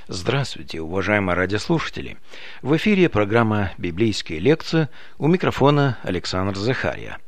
Здравствуйте, уважаемые радиослушатели! В эфире программа «Библейские лекции», у микрофона Александр Захарья.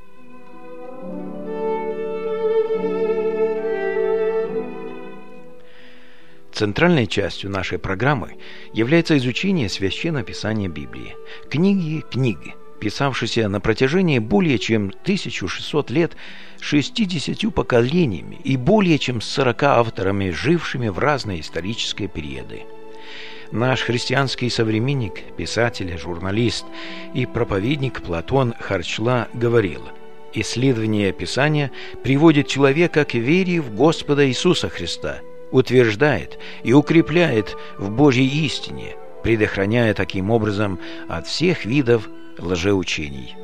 Центральной частью нашей программы является изучение Священного Писания Библии. Книги, писавшиеся на протяжении более чем 1600 лет 60 поколениями и более чем 40 авторами, жившими в разные исторические периоды. Наш христианский современник, писатель, журналист и проповедник Платон Харчла говорил: «Исследование Писания приводит человека к вере в Господа Иисуса Христа, утверждает и укрепляет в Божьей истине, предохраняя таким образом от всех видов лжеучений».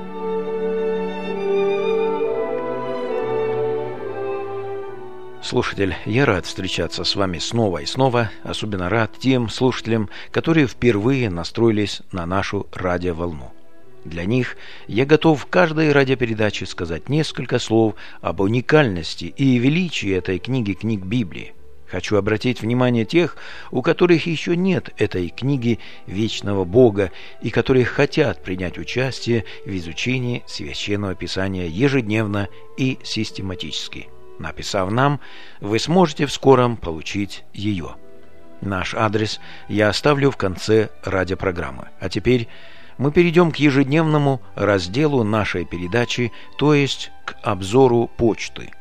Слушатель, я рад встречаться с вами снова и снова, особенно рад тем слушателям, которые впервые настроились на нашу радиоволну. Для них я готов в каждой радиопередаче сказать несколько слов об уникальности и величии этой книги Библии. Хочу обратить внимание тех, у которых еще нет этой книги вечного Бога и которые хотят принять участие в изучении Священного Писания ежедневно и систематически. Написав нам, вы сможете в скором получить ее. Наш адрес я оставлю в конце радиопрограммы. А теперь мы перейдем к ежедневному разделу нашей передачи, то есть к обзору почты.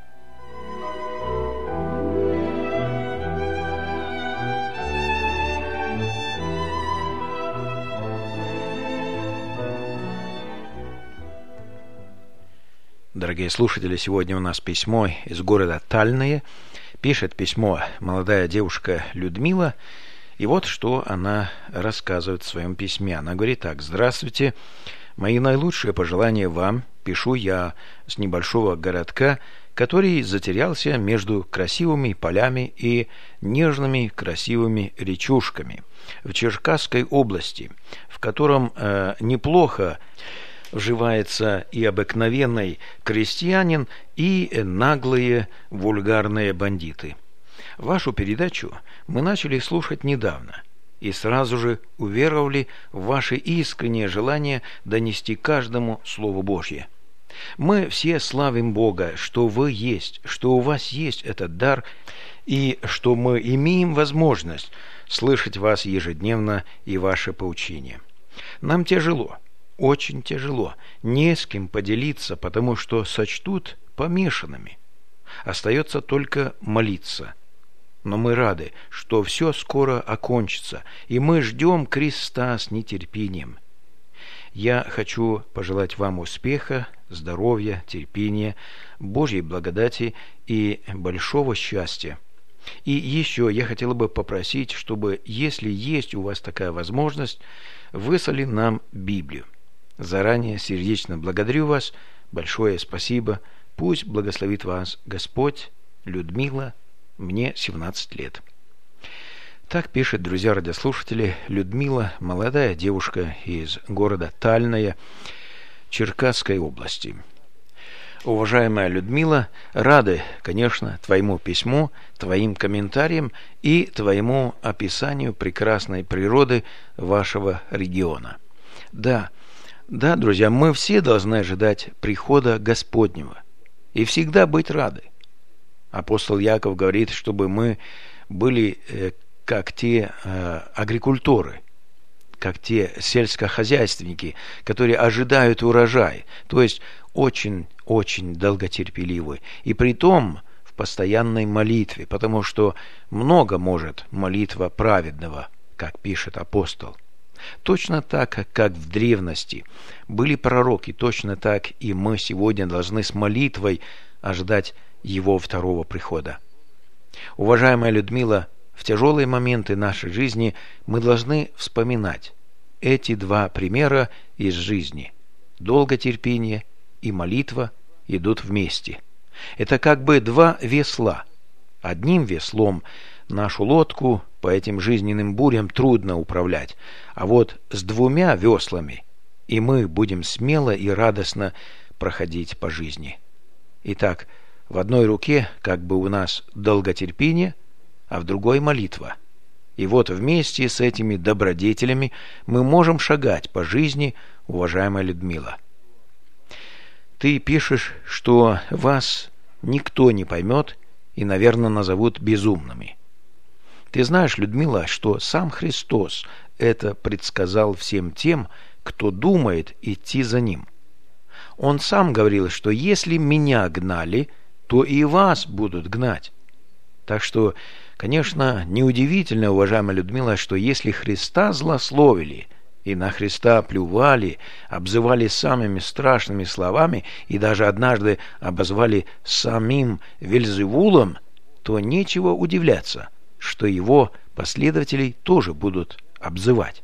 Дорогие слушатели, сегодня у нас письмо из города Тальное. Пишет письмо молодая девушка Людмила. И вот что она рассказывает в своем письме. Она говорит так: «Здравствуйте, мои наилучшие пожелания вам. Пишу я с небольшого городка, который затерялся между красивыми полями и нежными красивыми речушками в Черкасской области, в котором неплохо вживается и обыкновенный крестьянин, и наглые вульгарные бандиты. Вашу передачу мы начали слушать недавно и сразу же уверовали в ваше искреннее желание донести каждому Слово Божье. Мы все славим Бога, что вы есть, что у вас есть этот дар, и что мы имеем возможность слышать вас ежедневно и ваше поучение. Нам тяжело. Очень тяжело, не с кем поделиться, потому что сочтут помешанными. Остается только молиться. Но мы рады, что все скоро окончится, и мы ждем креста с нетерпением. Я хочу пожелать вам успеха, здоровья, терпения, Божьей благодати и большого счастья. И еще я хотела бы попросить, чтобы, если есть у вас такая возможность, выслали нам Библию. Заранее сердечно благодарю вас. Большое спасибо. Пусть благословит вас Господь. Людмила. Мне 17 лет». Так пишет, друзья радиослушатели, Людмила, молодая девушка из города Тальное Черкасской области. Уважаемая Людмила, рады, конечно, твоему письму, твоим комментариям и твоему описанию прекрасной природы вашего региона. Да, друзья, мы все должны ожидать прихода Господнего и всегда быть рады. Апостол Яков говорит, чтобы мы были как те агрикульторы, как те сельскохозяйственники, которые ожидают урожай, то есть очень долготерпеливы, и притом в постоянной молитве, потому что много может молитва праведного, как пишет апостол. Точно так, как в древности были пророки, точно так и мы сегодня должны с молитвой ожидать его второго прихода. Уважаемая Людмила, в тяжелые моменты нашей жизни мы должны вспоминать эти два примера из жизни. Долготерпение и молитва идут вместе. Это как бы два весла. Одним веслом нашу лодку по этим жизненным бурям трудно управлять, а вот с двумя веслами и мы будем смело и радостно проходить по жизни. Итак, в одной руке как бы у нас долготерпение, а в другой молитва. И вот вместе с этими добродетелями мы можем шагать по жизни, уважаемая Людмила. Ты пишешь, что вас никто не поймет и, наверное, назовут безумными. Ты знаешь, Людмила, что сам Христос это предсказал всем тем, кто думает идти за Ним. Он сам говорил, что если меня гнали, то и вас будут гнать. Так что, конечно, неудивительно, уважаемая Людмила, что если Христа злословили и на Христа плювали, обзывали самыми страшными словами и даже однажды обозвали самим Вельзевулом, то нечего удивляться, что его последователей тоже будут обзывать.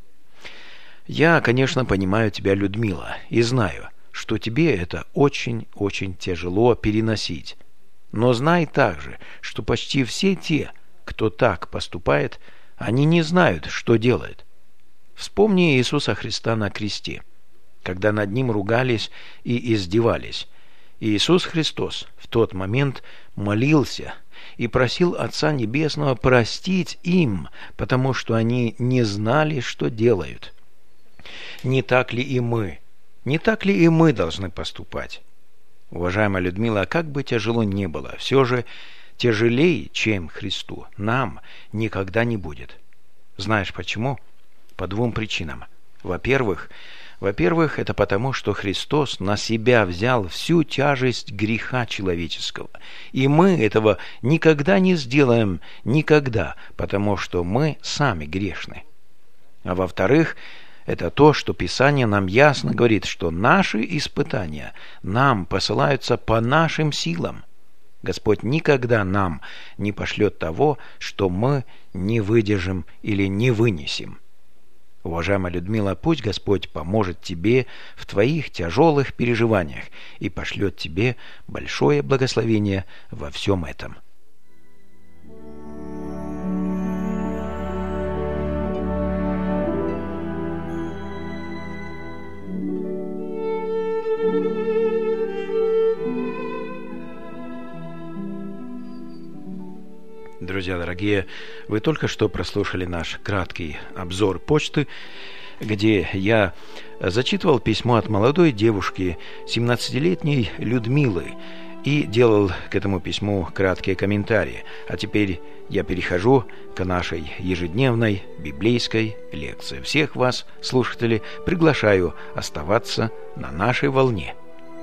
Я, конечно, понимаю тебя, Людмила, и знаю, что тебе это очень-очень тяжело переносить. Но знай также, что почти все те, кто так поступает, они не знают, что делают. Вспомни Иисуса Христа на кресте, когда над Ним ругались и издевались. Иисус Христос в тот момент молился и просил Отца Небесного простить им, потому что они не знали, что делают. Не так ли и мы? Не так ли и мы должны поступать? Уважаемая Людмила, как бы тяжело ни было, все же тяжелее, чем Христу, нам никогда не будет. Знаешь почему? По двум причинам. Во-первых, это потому, что Христос на себя взял всю тяжесть греха человеческого. И мы этого никогда не сделаем, никогда, потому что мы сами грешны. А во-вторых, это то, что Писание нам ясно говорит, что наши испытания нам посылаются по нашим силам. Господь никогда нам не пошлет того, что мы не выдержим или не вынесем. Уважаемая Людмила, пусть Господь поможет тебе в твоих тяжелых переживаниях и пошлет тебе большое благословение во всем этом. Друзья дорогие, вы только что прослушали наш краткий обзор почты, где я зачитывал письмо от молодой девушки, 17-летней Людмилы, и делал к этому письму краткие комментарии. А теперь я перехожу к нашей ежедневной библейской лекции. Всех вас, слушатели, приглашаю оставаться на нашей волне.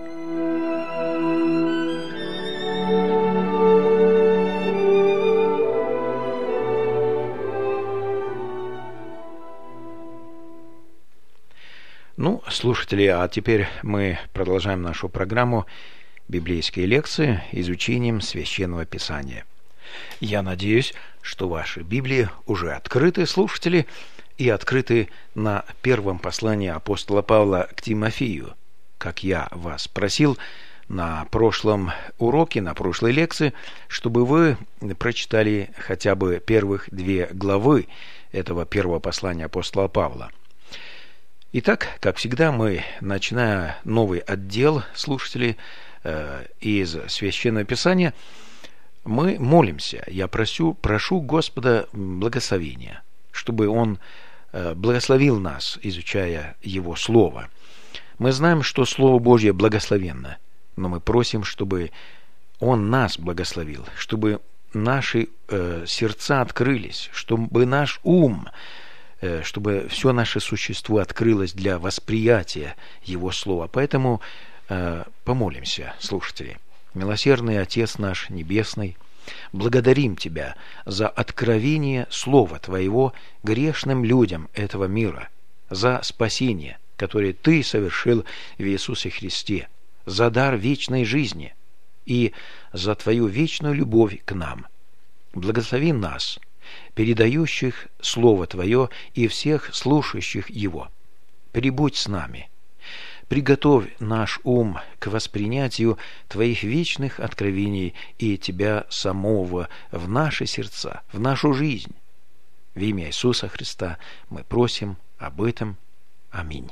Ну, слушатели, а теперь мы продолжаем нашу программу «Библейские лекции» изучением Священного Писания. Я надеюсь, что ваши Библии уже открыты, слушатели, и открыты на первом послании апостола Павла к Тимофею, как я вас просил на прошлом уроке, на прошлой лекции, чтобы вы прочитали хотя бы первых 2 главы этого первого послания апостола Павла. Итак, как всегда, мы, начиная новый отдел, слушатели, из Священного Писания, мы молимся. Я прошу Господа благословения, чтобы Он благословил нас, изучая Его Слово. Мы знаем, что Слово Божье благословенно, но мы просим, чтобы Он нас благословил, чтобы наши сердца открылись, чтобы наш ум, чтобы все наше существо открылось для восприятия Его Слова. Поэтому помолимся, слушатели. Милосердный Отец наш Небесный, благодарим Тебя за откровение Слова Твоего грешным людям этого мира, за спасение, которое Ты совершил в Иисусе Христе, за дар вечной жизни и за Твою вечную любовь к нам. Благослови нас, передающих Слово Твое и всех слушающих его. Прибудь с нами. Приготовь наш ум к воспринятию Твоих вечных откровений и Тебя самого в наши сердца, в нашу жизнь. В имя Иисуса Христа мы просим об этом. Аминь.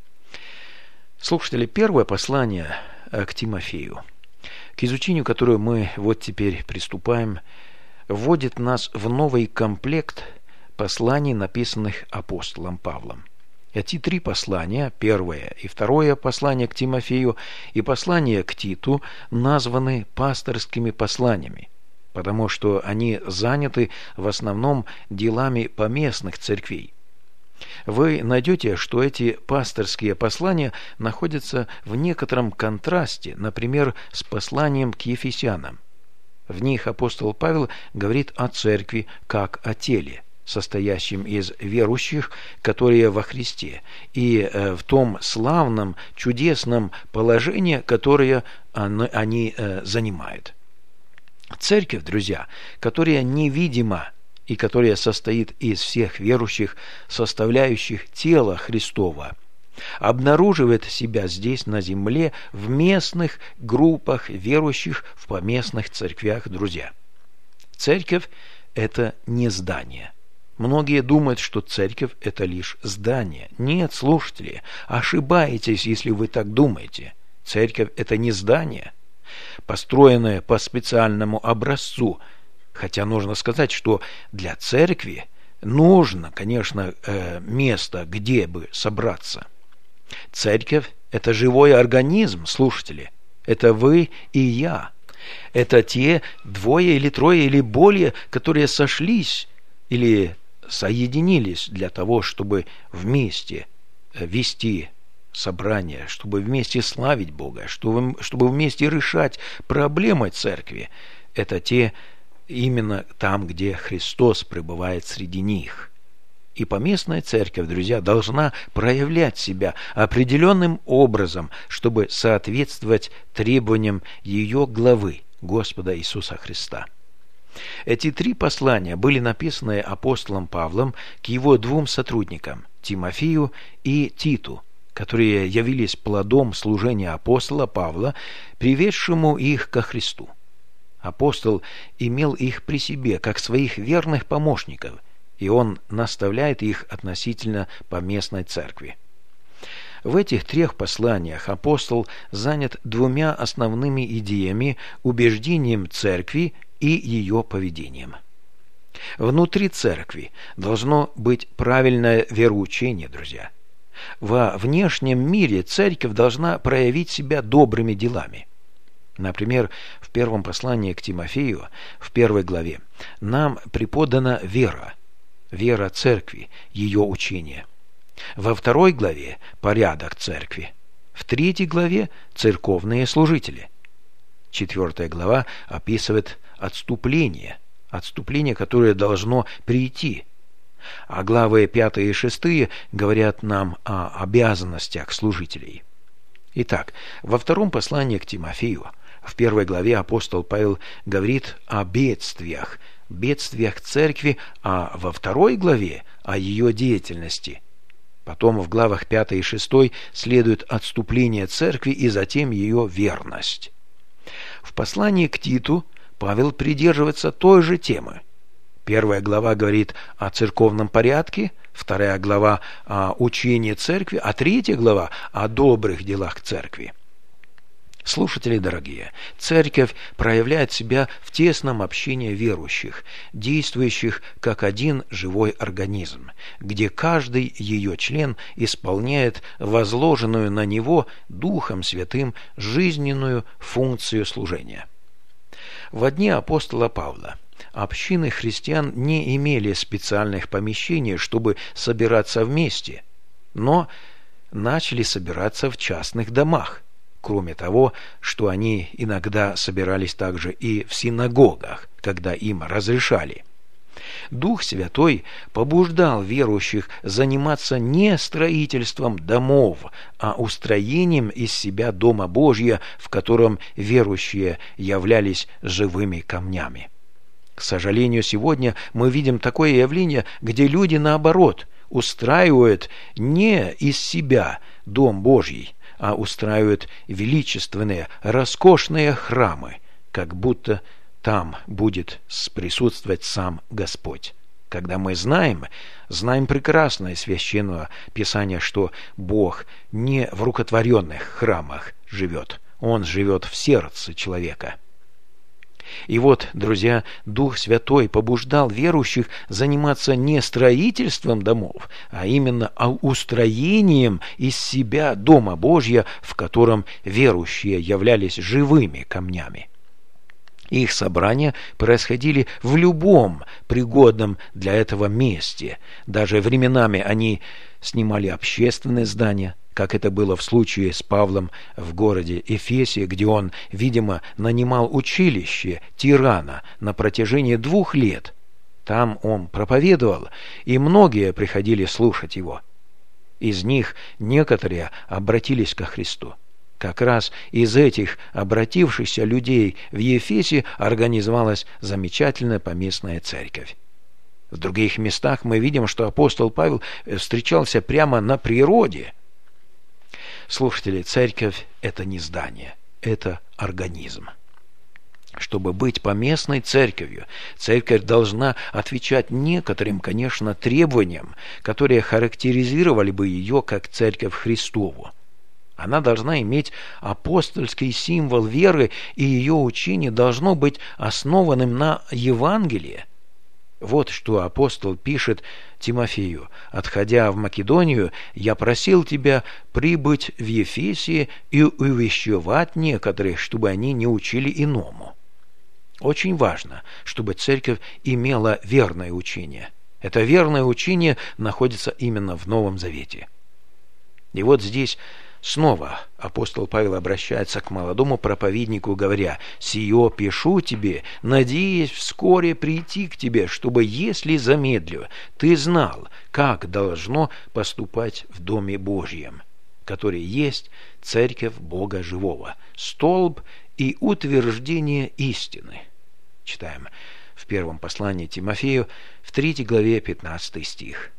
Слушатели, первое послание к Тимофею, к изучению которого мы вот теперь приступаем, вводит нас в новый комплект посланий, написанных апостолом Павлом. Эти три послания, первое и второе послание к Тимофею и послание к Титу, названы пасторскими посланиями, потому что они заняты в основном делами поместных церквей. Вы найдете, что эти пасторские послания находятся в некотором контрасте, например, с посланием к Ефесянам. В них апостол Павел говорит о церкви как о теле, состоящем из верующих, которые во Христе, и в том славном, чудесном положении, которое они занимают. Церковь, друзья, которая невидима и которая состоит из всех верующих, составляющих тело Христова, обнаруживает себя здесь на земле в местных группах верующих в поместных церквях, друзья. Церковь – это не здание. Многие думают, что церковь – это лишь здание. Нет, слушатели, ошибаетесь, если вы так думаете. Церковь – это не здание, построенное по специальному образцу. Хотя нужно сказать, что для церкви нужно, конечно, место, где бы собраться. Церковь – это живой организм, слушатели. Это вы и я. Это те двое или трое или более, которые сошлись или соединились для того, чтобы вместе вести собрание, чтобы вместе славить Бога, чтобы вместе решать проблемы церкви. Это те именно там, где Христос пребывает среди них. И поместная церковь, друзья, должна проявлять себя определенным образом, чтобы соответствовать требованиям ее главы, Господа Иисуса Христа. Эти три послания были написаны апостолом Павлом к его двум сотрудникам, Тимофею и Титу, которые явились плодом служения апостола Павла, приведшему их ко Христу. Апостол имел их при себе, как своих верных помощников, и он наставляет их относительно поместной церкви. В этих трех посланиях апостол занят двумя основными идеями: убеждением церкви и ее поведением. Внутри церкви должно быть правильное вероучение, друзья. Во внешнем мире церковь должна проявить себя добрыми делами. Например, в первом послании к Тимофею, в 1 главе, нам преподана вера церкви, ее учение. Во 2 главе порядок церкви. В 3 главе церковные служители. 4 глава описывает отступление, которое должно прийти. А главы 5 и 6 говорят нам о обязанностях служителей. Итак, во 2 послании к Тимофею, в 1 главе апостол Павел говорит о бедствиях церкви, а во 2 главе о ее деятельности. Потом в главах 5 и 6 следует отступление церкви и затем ее верность. В послании к Титу Павел придерживается той же темы. 1 глава говорит о церковном порядке, 2 глава о учении церкви, а 3 глава о добрых делах церкви. Слушатели дорогие, церковь проявляет себя в тесном общении верующих, действующих как один живой организм, где каждый ее член исполняет возложенную на него Духом Святым жизненную функцию служения. Во дни апостола Павла общины христиан не имели специальных помещений, чтобы собираться вместе, но начали собираться в частных домах. Кроме того, что они иногда собирались также и в синагогах, когда им разрешали. Дух Святой побуждал верующих заниматься не строительством домов, а устроением из себя Дома Божия, в котором верующие являлись живыми камнями. К сожалению, сегодня мы видим такое явление, где люди, наоборот, устраивают не из себя Дом Божий, а устраивают величественные, роскошные храмы, как будто там будет присутствовать сам Господь. Когда мы знаем прекрасно из Священного Писания, что Бог не в рукотворенных храмах живет, Он живет в сердце человека. И вот, друзья, Дух Святой побуждал верующих заниматься не строительством домов, а именно устроением из себя Дома Божьего, в котором верующие являлись живыми камнями. Их собрания происходили в любом пригодном для этого месте. Даже временами они снимали общественные здания, как это было в случае с Павлом в городе Эфесе, где он, видимо, нанимал училище тирана на протяжении 2 лет. Там он проповедовал, и многие приходили слушать его. Из них некоторые обратились ко Христу. Как раз из этих обратившихся людей в Ефесе организовалась замечательная поместная церковь. В других местах мы видим, что апостол Павел встречался прямо на природе. Слушатели, церковь – это не здание, это организм. Чтобы быть поместной церковью, церковь должна отвечать некоторым, конечно, требованиям, которые характеризировали бы ее как церковь Христову. Она должна иметь апостольский символ веры, и ее учение должно быть основанным на Евангелии. Вот что апостол пишет Тимофею: «Отходя в Македонию, я просил тебя прибыть в Ефесе и увещевать некоторых, чтобы они не учили иному». Очень важно, чтобы церковь имела верное учение. Это верное учение находится именно в Новом Завете. И вот здесь снова апостол Павел обращается к молодому проповеднику, говоря: «Сие пишу тебе, надеясь вскоре прийти к тебе, чтобы, если замедлю, ты знал, как должно поступать в Доме Божьем, который есть церковь Бога живого, столб и утверждение истины». Читаем в первом послании Тимофею, в 3 главе, 15 стих.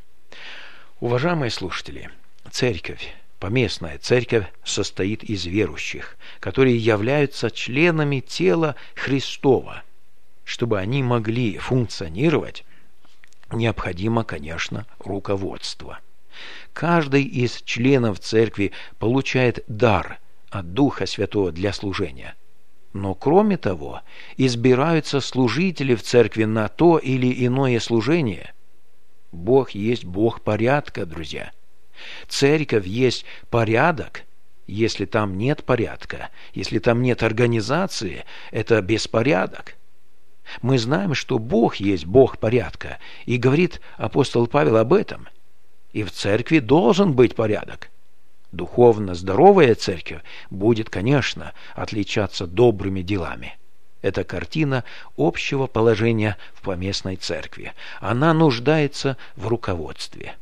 Уважаемые слушатели, церковь, поместная церковь, состоит из верующих, которые являются членами тела Христова. Чтобы они могли функционировать, необходимо, конечно, руководство. Каждый из членов церкви получает дар от Духа Святого для служения. Но кроме того, избираются служители в церкви на то или иное служение. Бог есть Бог порядка, друзья. Церковь есть порядок. Если там нет порядка, если там нет организации, это беспорядок. Мы знаем, что Бог есть Бог порядка, и говорит апостол Павел об этом. И в церкви должен быть порядок. Духовно здоровая церковь будет, конечно, отличаться добрыми делами. Это картина общего положения в поместной церкви. Она нуждается в руководстве.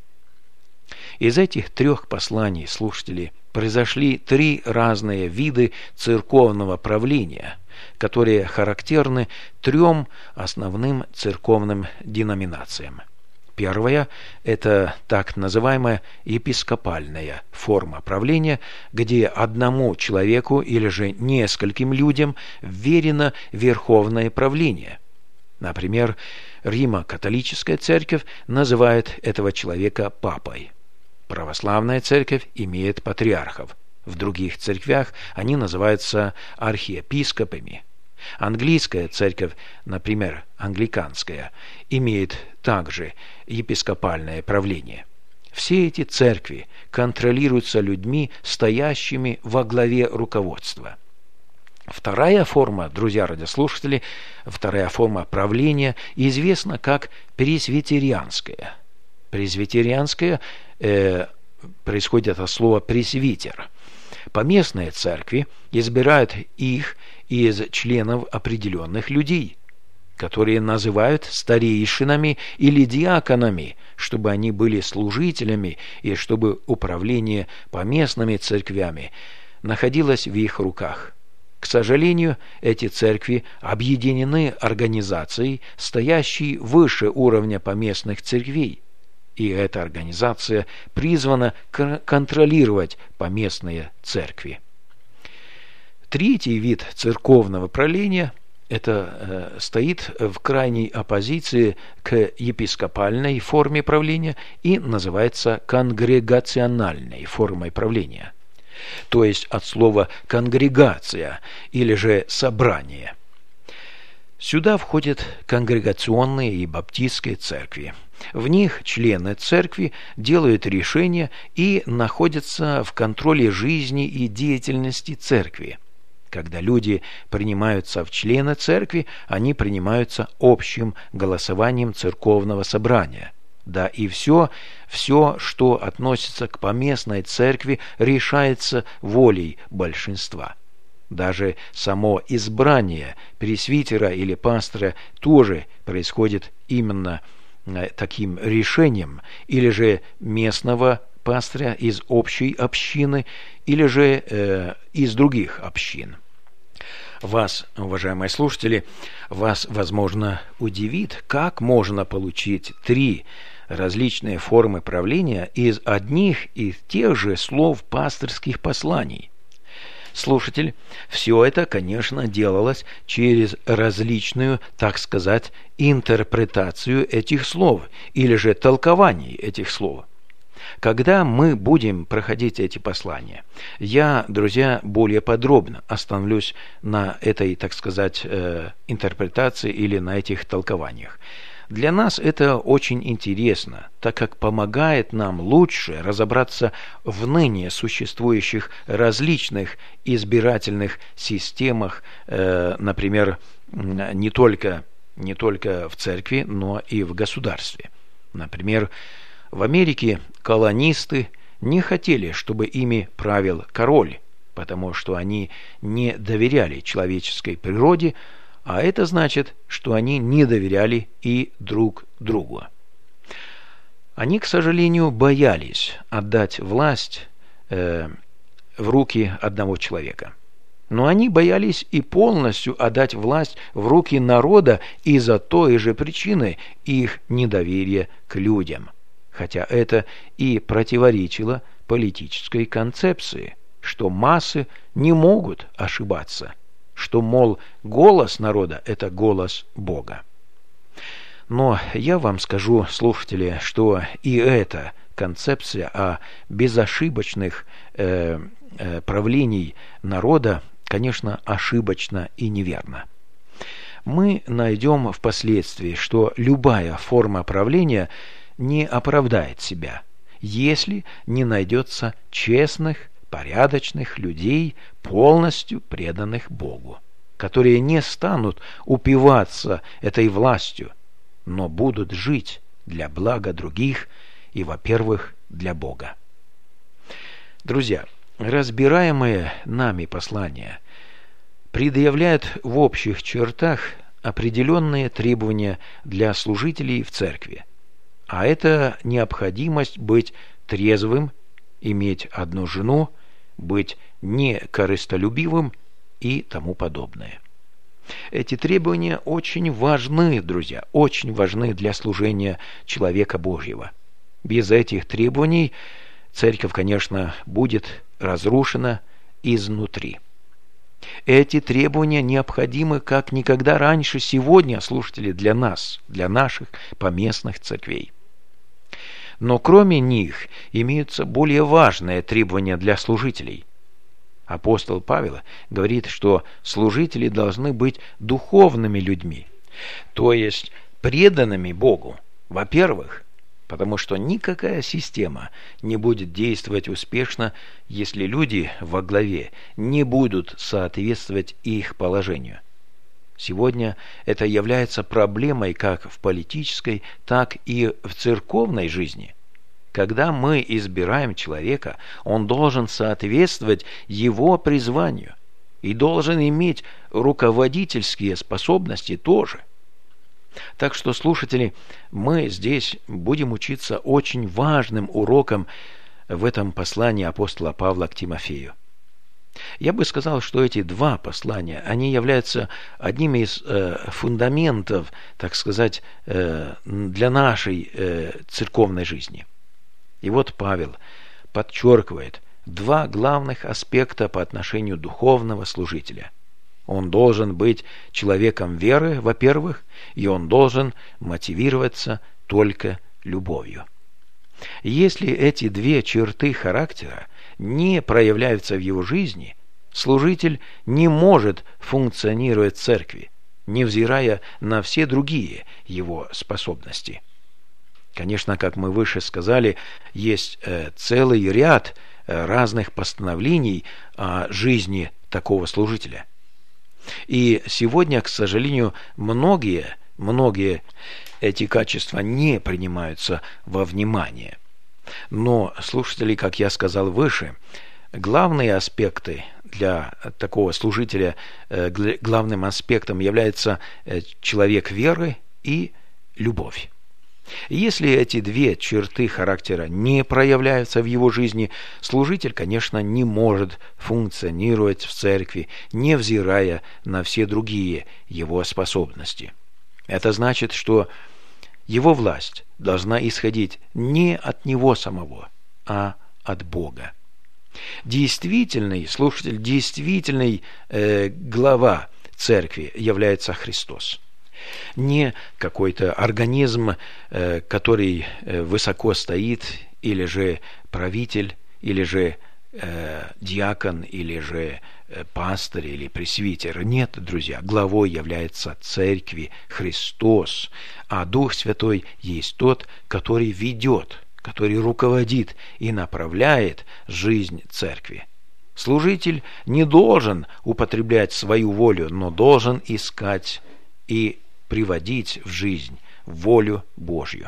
Из этих 3 посланий, слушатели, произошли 3 разные виды церковного правления, которые характерны 3 основным церковным деноминациям. Первая – это так называемая епископальная форма правления, где одному человеку или же нескольким людям вверено верховное правление. Например, Римо-католическая церковь называет этого человека папой. Православная церковь имеет патриархов. В других церквях они называются архиепископами. Английская церковь, например, англиканская, имеет также епископальное правление. Все эти церкви контролируются людьми, стоящими во главе руководства. Вторая форма, друзья радиослушатели, вторая форма правления известна как пресвитерианская. Пресвитерианская происходит от слова «пресвитер». Поместные церкви избирают их из членов определенных людей, которые называют старейшинами или диаконами, чтобы они были служителями и чтобы управление поместными церквями находилось в их руках. К сожалению, эти церкви объединены организацией, стоящей выше уровня поместных церквей, и эта организация призвана контролировать поместные церкви. Третий вид церковного правления стоит в крайней оппозиции к епископальной форме правления и называется конгрегациональной формой правления, то есть от слова «конгрегация» или же «собрание». Сюда входят конгрегационные и баптистские церкви. В них члены церкви делают решения и находятся в контроле жизни и деятельности церкви. Когда люди принимаются в члены церкви, они принимаются общим голосованием церковного собрания. Да и все, что относится к поместной церкви, решается волей большинства. Даже само избрание пресвитера или пастора тоже происходит именно таким решением, или же местного пастыря из общей общины, или же из других общин. Вас, уважаемые слушатели, возможно, удивит, как можно получить 3 различные формы правления из одних и тех же слов пастырских посланий. Слушатель, все это, конечно, делалось через различную, так сказать, интерпретацию этих слов, или же толкование этих слов. Когда мы будем проходить эти послания, я, друзья, более подробно остановлюсь на этой, так сказать, интерпретации или на этих толкованиях. Для нас это очень интересно, так как помогает нам лучше разобраться в ныне существующих различных избирательных системах, например, не только в церкви, но и в государстве. Например, в Америке колонисты не хотели, чтобы ими правил король, потому что они не доверяли человеческой природе, а это значит, что они не доверяли и друг другу. Они, к сожалению, боялись отдать власть в руки одного человека. Но они боялись и полностью отдать власть в руки народа из-за той же причины их недоверия к людям. Хотя это и противоречило политической концепции, что массы не могут ошибаться, что, мол, голос народа – это голос Бога. Но я вам скажу, слушатели, что и эта концепция о безошибочных правлений народа, конечно, ошибочна и неверна. Мы найдем впоследствии, что любая форма правления не оправдает себя, если не найдется честных, порядочных людей, полностью преданных Богу, которые не станут упиваться этой властью, но будут жить для блага других и, во-первых, для Бога. Друзья, разбираемые нами послания предъявляют в общих чертах определенные требования для служителей в церкви, а это необходимость быть трезвым, иметь одну жену, быть некорыстолюбивым и тому подобное. Эти требования очень важны, друзья, очень важны для служения человека Божьего. Без этих требований церковь, конечно, будет разрушена изнутри. Эти требования необходимы как никогда раньше сегодня, слушатели, для нас, для наших поместных церквей. Но кроме них имеются более важные требования для служителей. Апостол Павел говорит, что служители должны быть духовными людьми, то есть преданными Богу, во-первых, потому что никакая система не будет действовать успешно, если люди во главе не будут соответствовать их положению. Сегодня это является проблемой как в политической, так и в церковной жизни. Когда мы избираем человека, он должен соответствовать его призванию и должен иметь руководительские способности тоже. Так что, слушатели, мы здесь будем учиться очень важным урокам в этом послании апостола Павла к Тимофею. Я бы сказал, что эти 2 послания, они являются одними из фундаментов, так сказать, для нашей церковной жизни. И вот Павел подчеркивает 2 главных аспекта по отношению духовного служителя. Он должен быть человеком веры, во-первых, и он должен мотивироваться только любовью. Если эти 2 черты характера не проявляются в его жизни, служитель не может функционировать в церкви, невзирая на все другие его способности. Конечно, как мы выше сказали, есть целый ряд разных постановлений о жизни такого служителя. И сегодня, к сожалению, многие эти качества не принимаются во внимание. Но, слушатели, как я сказал выше, главные аспекты для такого служителя, главным аспектом является человек веры и любовь. Если эти две черты характера не проявляются в его жизни, служитель, конечно, не может функционировать в церкви, невзирая на все другие его способности. Это значит, что его власть должна исходить не от него самого, а от Бога. Действительный служитель, действительный глава церкви является Христос. Не какой-то организм, который высоко стоит, или же правитель, или же диакон, или же пастырь, или пресвитер. Нет, друзья, главой является церкви Христос, а Дух Святой есть тот, который ведет, который руководит и направляет жизнь церкви. Служитель не должен употреблять свою волю, но должен искать и приводить в жизнь волю Божью.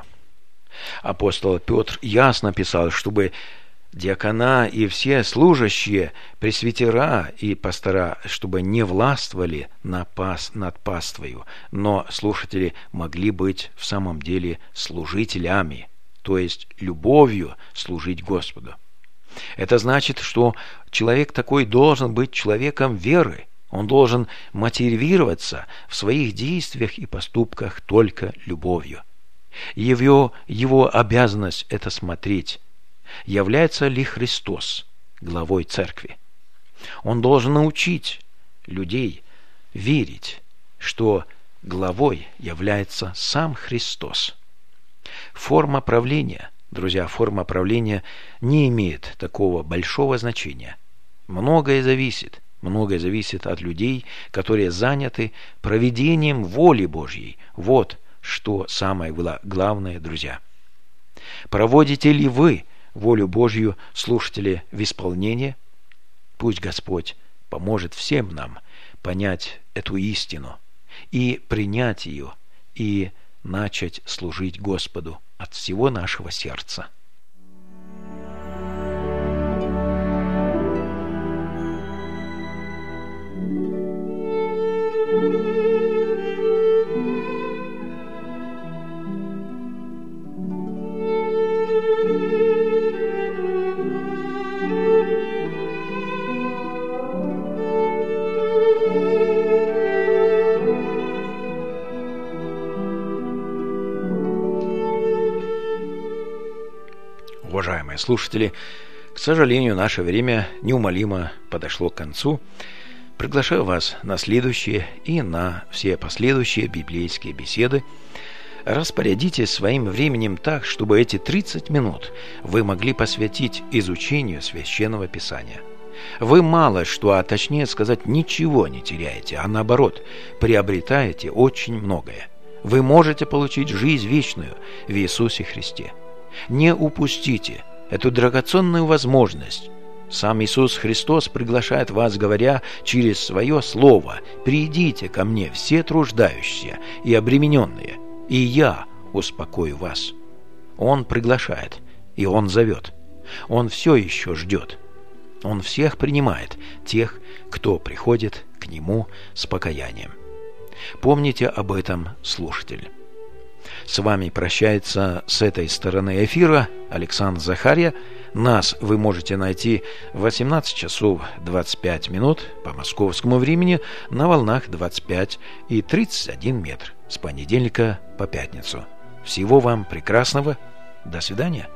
Апостол Петр ясно писал, чтобы диакона и все служащие, пресвитера и пастора, чтобы не властвовали над паствою, но слушатели могли быть в самом деле служителями, то есть любовью служить Господу. Это значит, что человек такой должен быть человеком веры. Он должен мотивироваться в своих действиях и поступках только любовью. Его обязанность – это смотреть, является ли Христос главой церкви. Он должен научить людей верить, что главой является сам Христос. Форма правления, друзья, форма правления не имеет такого большого значения. Многое зависит от людей, которые заняты проведением воли Божьей. Вот что самое главное, друзья. Проводите ли вы волю Божью, слушатели, в исполнение? Пусть Господь поможет всем нам понять эту истину и принять ее, и начать служить Господу от всего нашего сердца. Уважаемые слушатели, к сожалению, наше время неумолимо подошло к концу. Приглашаю вас на следующие и на все последующие библейские беседы. Распорядитесь своим временем так, чтобы эти 30 минут вы могли посвятить изучению Священного Писания. Вы мало что, а точнее сказать, ничего не теряете, а наоборот, приобретаете очень многое. Вы можете получить жизнь вечную в Иисусе Христе. Не упустите эту драгоценную возможность. Сам Иисус Христос приглашает вас, говоря через свое слово: «Придите ко мне, все труждающиеся и обремененные, и я успокою вас». Он приглашает, и Он зовет. Он все еще ждет. Он всех принимает, тех, кто приходит к Нему с покаянием. Помните об этом, слушатель. С вами прощается с этой стороны эфира Александр Захарья. Нас вы можете найти в 18 часов 25 минут по московскому времени на волнах 25 и 31 метр с понедельника по пятницу. Всего вам прекрасного. До свидания.